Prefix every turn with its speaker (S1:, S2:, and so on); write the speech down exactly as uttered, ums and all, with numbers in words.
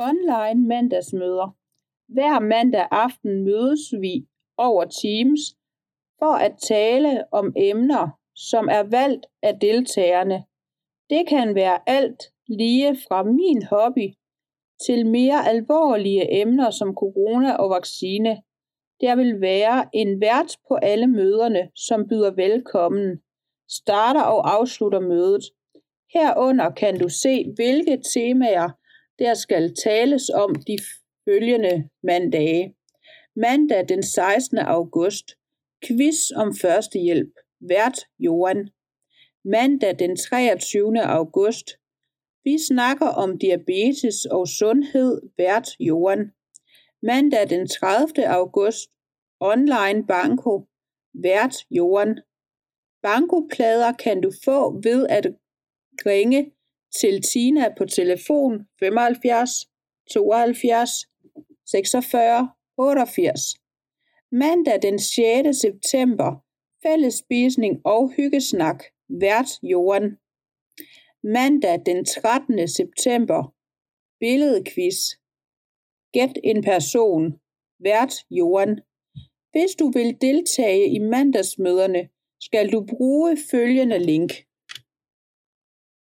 S1: Online mandagsmøder. Hver mandag aften mødes vi over Teams for at tale om emner, som er valgt af deltagerne. Det kan være alt lige fra min hobby til mere alvorlige emner som corona og vaccine. Der vil være en vært på alle møderne, som byder velkommen, starter og afslutter mødet. Herunder kan du se, hvilke temaer der skal tales om de følgende mandage. Mandag den sekstende august. Quiz om førstehjælp. Vært Johan. Mandag den treogtyvende august. Vi snakker om diabetes og sundhed. Vært Johan. Mandag den tredivte august. Online banko. Vært Johan. Bankoplader kan du få ved at ringe til Tina på telefon femoghalvfjerds tooghalvfjerds seksogfyrre otteogfirs. Mandag den sjette september. Fællesspisning og hyggesnak. Vært Johan. Mandag den trettende september. Billedquiz. Gæt en person. Vært Johan. Hvis du vil deltage i mandagsmøderne, skal du bruge følgende link.